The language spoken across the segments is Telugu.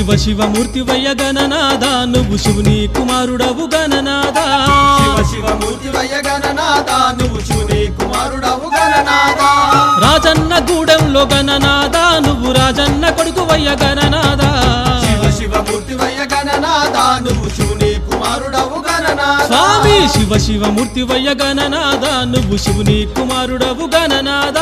శివ శివమూర్తివయ్య గణనాథ నువ్వు శివుని కుమారుడవు గణనాథ శివ శివమూర్తివయ్య గణనాథ నువ్వు శివుని కుమారుడవు గణనాథ రాజన్న గూడెంలో గణనాథ నువ్వు రాజన్న కొడుకువయ్య గణనాథ శివ శివమూర్తివయ్య గణనాథ నువ్వు శివుని కుమారుడవు గణనాథ స్వామి శివ శివమూర్తివయ్య గణనాథ నువ్వు శివుని కుమారుడవు గణనాథ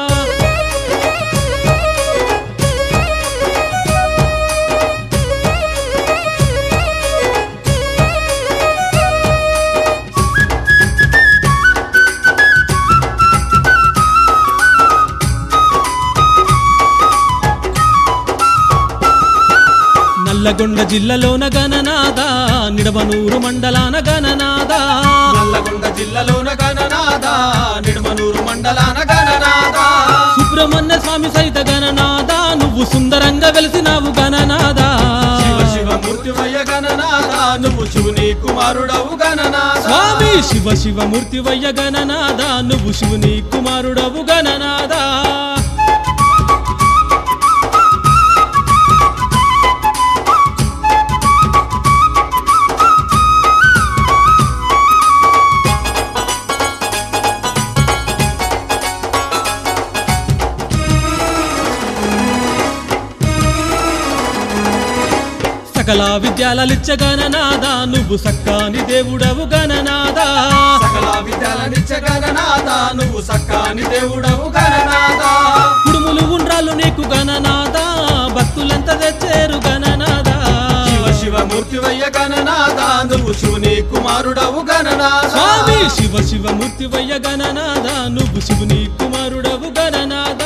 నల్లగొండ జిల్లాలోన గణనాథ నిడమనూరు మండలాన గణనాథ నల్లగొండ జిల్లాలోన గణనాథ నిడమనూరు మండలాన గణనాథ సుబ్రహ్మణ్య స్వామి సైత గణనాథ నువ్వు సుందరంగా వెలిసినావు గణనాథ శివ శివమూర్తివయ్య గణనాథ నువ్వు శివుని కుమారుడవు గణనాథ స్వామి శివ శివమూర్తివయ్య గణనాథ నువ్వు శివుని కుమారుడవు గణనాథ సకల విద్యాలలిచ్చ గణనాథ నువ్వు సక్కాని దేవుడవు గణనాథ సకల విద్యాలనిచ్చ గణనాథ నువ్వు సక్కాని దేవుడవు గణనాథ కుడుములు ఉండ్రాలు నీకు గణనాథ భక్తులంతా తెచ్చేరు గణనాథ శివ శివమూర్తివయ్య గణనాథ నువ్వు శివుని కుమారుడవు గణనాథ స్వామి శివ శివమూర్తివయ్య గణనాథ నువ్వు శివుని కుమారుడవు గణనాథ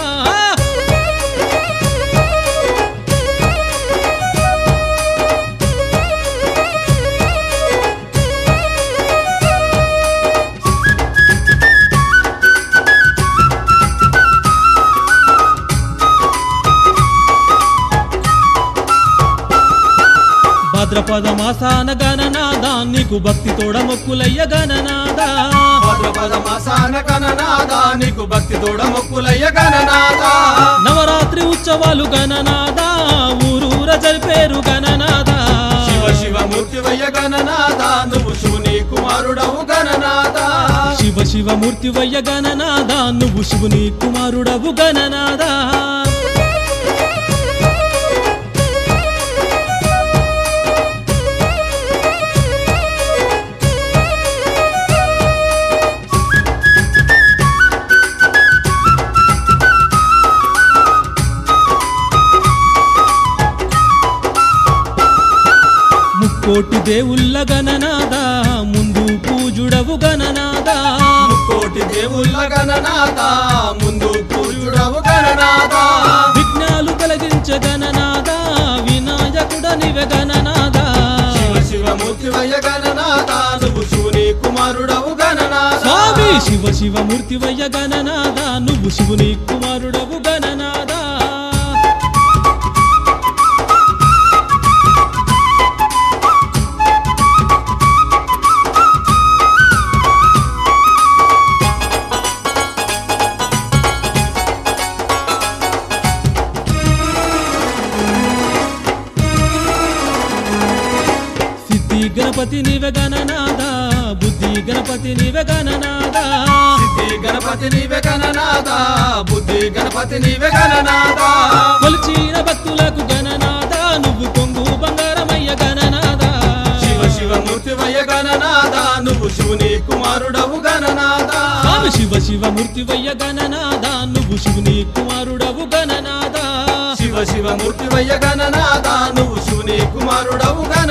భాద్రపద మాసాన గణనాథ నీకు భక్తి తోడ మొక్కులయ్య గణనాథ భాద్రపద మాసాన గణనాథ నీకు భక్తి తోడ మొక్కులయ్య గణనాథ నవరాత్రి ఉత్సవాలు గణనాథ ఊరూర జరిపేరు గణనాథ శివ శివమూర్తివయ్య గణనాథ నువ్వు శివుని కుమారుడవు గణనాథ శివ శివమూర్తివయ్య గణనాథ నువ్వు శివుని కుమారుడవు గణనాథ కోటి దేవుళ్ళ గణనాథ ముందు పూజుడవు గణనాథ కోటి దేవుళ్ళ గణనాథ ముందు పూజుడవు గణనాథ విఘ్నాలు కలిగించ గణనాథ వినాయకుడ నివె గణనాథ శివ శివమూర్తివయ్య గణనాథ నువ్వు శివుని కుమారుడవు గణనాథ స్వామి శివ శివమూర్తివయ్య గణనాథ నువ్వు శివుని కుమారుడవు గణనాథ గణపతి నివె గణనాథ బుద్ధి గణపతి నివె గణనాథ సిద్ధి గణపతి నీవే గణనాథ బుద్ధి గణపతి నీవే గణనాథ కొలిచిన భక్తులకు గణనాథ నువ్వు కొంగు బంగారమయ్య గణనాథ శివ శివమూర్తివయ్య గణనాథ నువ్వు శివుని కుమారుడవు గణనాథ స్వామి శివ శివమూర్తివయ్య గణనాథ నువ్వు శివుని కుమారుడవు గణనాథ శివ శివమూర్తివయ్య గణనాథ నువ్వు శివుని కుమారుడవు